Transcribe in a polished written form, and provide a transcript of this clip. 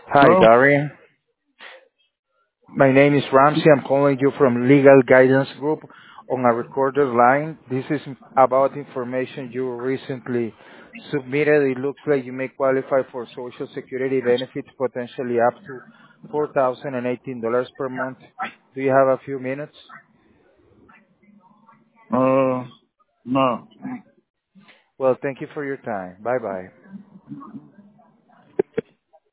Hi, Hello? Darian. My name is Ramsey. I'm calling you from Legal Guidance Group on a recorded line. This is about information you recently submitted. It looks like you may qualify for Social Security benefits, potentially up to $4,018 per month. Do you have a few minutes? No. Well, thank you for your time. Bye-bye.